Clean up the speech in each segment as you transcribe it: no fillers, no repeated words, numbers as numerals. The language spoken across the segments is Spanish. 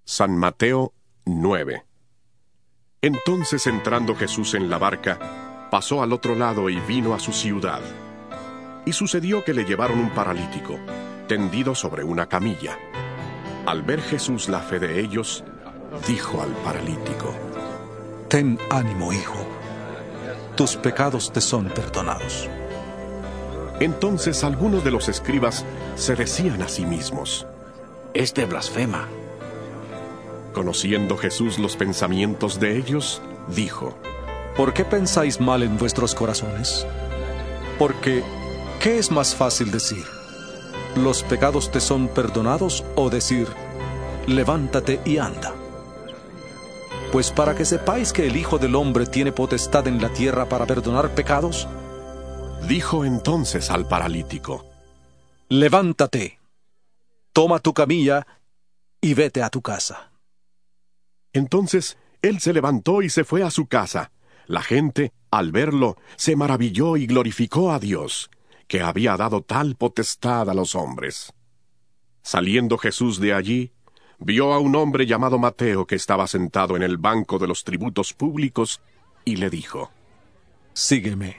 San Mateo 9. Entonces, entrando Jesús en la barca, pasó al otro lado y vino a su ciudad. Y sucedió que le llevaron un paralítico, tendido sobre una camilla. Al ver Jesús la fe de ellos, dijo al paralítico: Ten ánimo, hijo, tus pecados te son perdonados. Entonces algunos de los escribas se decían a sí mismos: Este blasfema. Conociendo Jesús los pensamientos de ellos, dijo: ¿Por qué pensáis mal en vuestros corazones? Porque, ¿qué es más fácil decir? ¿Los pecados te son perdonados? O decir, levántate y anda. Pues para que sepáis que el Hijo del Hombre tiene potestad en la tierra para perdonar pecados, dijo entonces al paralítico: levántate, toma tu camilla y vete a tu casa. Entonces él se levantó y se fue a su casa. La gente, al verlo, se maravilló y glorificó a Dios, que había dado tal potestad a los hombres. Saliendo Jesús de allí, vio a un hombre llamado Mateo que estaba sentado en el banco de los tributos públicos, y le dijo: Sígueme.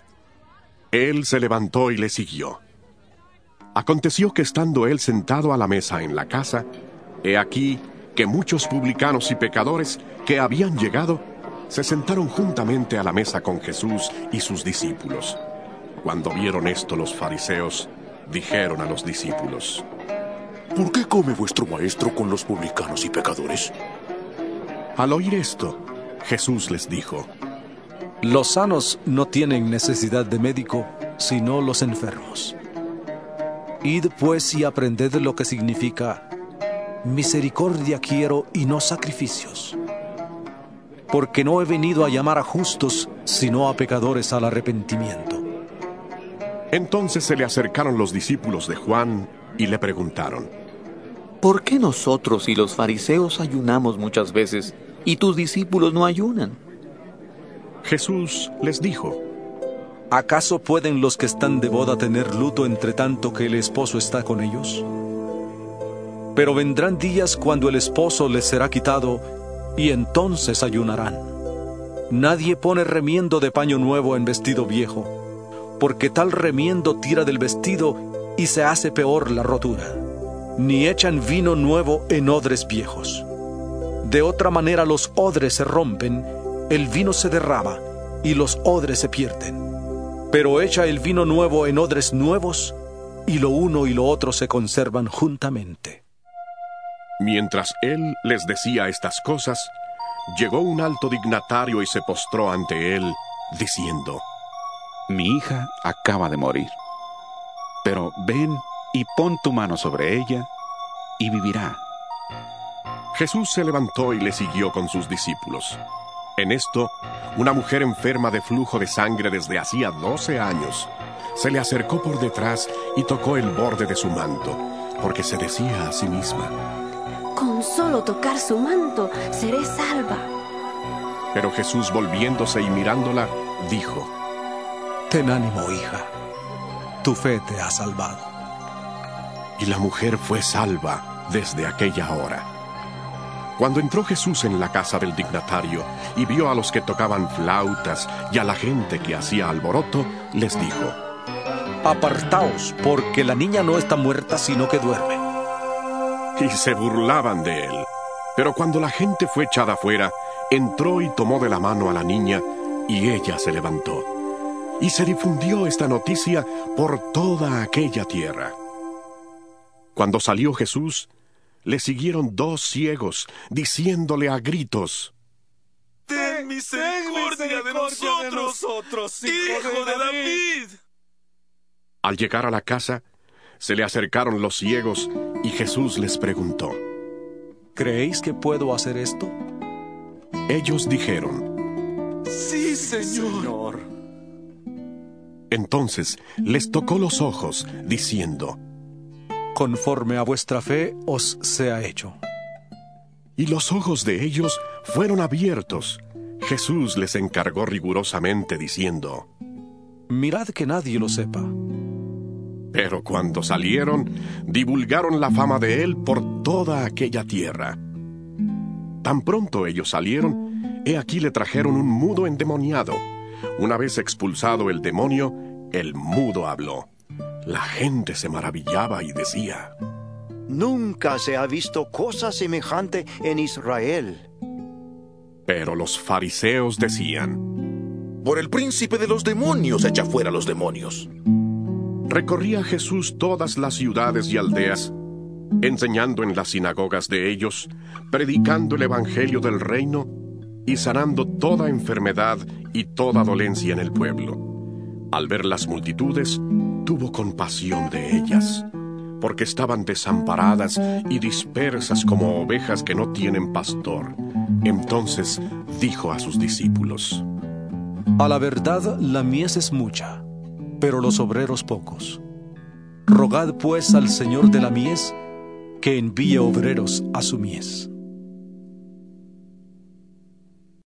Él se levantó y le siguió. Aconteció que estando él sentado a la mesa en la casa, he aquí que muchos publicanos y pecadores que habían llegado se sentaron juntamente a la mesa con Jesús y sus discípulos. Cuando vieron esto los fariseos, dijeron a los discípulos: ¿Por qué come vuestro maestro con los publicanos y pecadores? Al oír esto, Jesús les dijo: Los sanos no tienen necesidad de médico, sino los enfermos. Id pues y aprended lo que significa: misericordia quiero y no sacrificios. Porque no he venido a llamar a justos, sino a pecadores al arrepentimiento. Entonces se le acercaron los discípulos de Juan y le preguntaron: ¿Por qué nosotros y los fariseos ayunamos muchas veces y tus discípulos no ayunan? Jesús les dijo: ¿Acaso pueden los que están de boda tener luto entre tanto que el esposo está con ellos? Pero vendrán días cuando el esposo les será quitado, y entonces ayunarán. Nadie pone remiendo de paño nuevo en vestido viejo, porque tal remiendo tira del vestido y se hace peor la rotura. Ni echan vino nuevo en odres viejos. De otra manera los odres se rompen, el vino se derrama, y los odres se pierden. Pero echa el vino nuevo en odres nuevos, y lo uno y lo otro se conservan juntamente. Mientras él les decía estas cosas, llegó un alto dignatario y se postró ante él, diciendo: Mi hija acaba de morir, pero ven y pon tu mano sobre ella, y vivirá. Jesús se levantó y le siguió con sus discípulos. En esto, una mujer enferma de flujo de sangre desde hacía 12 años, se le acercó por detrás y tocó el borde de su manto, porque se decía a sí misma: Con solo tocar su manto, seré salva. Pero Jesús, volviéndose y mirándola, dijo: Ten ánimo, hija, tu fe te ha salvado. Y la mujer fue salva desde aquella hora. Cuando entró Jesús en la casa del dignatario y vio a los que tocaban flautas y a la gente que hacía alboroto, les dijo: Apartaos, porque la niña no está muerta, sino que duerme. Y se burlaban de él. Pero cuando la gente fue echada afuera, entró y tomó de la mano a la niña, y ella se levantó. Y se difundió esta noticia por toda aquella tierra. Cuando salió Jesús, le siguieron 2 ciegos, diciéndole a gritos: ¡Ten misericordia de nosotros, hijo de David! Al llegar a la casa, se le acercaron los ciegos, y Jesús les preguntó: ¿Creéis que puedo hacer esto? Ellos dijeron: ¡Sí, Señor! Entonces les tocó los ojos, diciendo: Conforme a vuestra fe os sea hecho. Y los ojos de ellos fueron abiertos. Jesús les encargó rigurosamente, diciendo: Mirad que nadie lo sepa. Pero cuando salieron, divulgaron la fama de él por toda aquella tierra. Tan pronto ellos salieron, he aquí le trajeron un mudo endemoniado. Una vez expulsado el demonio, el mudo habló. La gente se maravillaba y decía: Nunca se ha visto cosa semejante en Israel. Pero los fariseos decían: Por el príncipe de los demonios echa fuera los demonios. Recorría Jesús todas las ciudades y aldeas, enseñando en las sinagogas de ellos, predicando el evangelio del reino y sanando toda enfermedad y toda dolencia en el pueblo. Al ver las multitudes, tuvo compasión de ellas, porque estaban desamparadas y dispersas como ovejas que no tienen pastor. Entonces dijo a sus discípulos: A la verdad, la mies es mucha, pero los obreros pocos. Rogad pues al Señor de la mies que envíe obreros a su mies.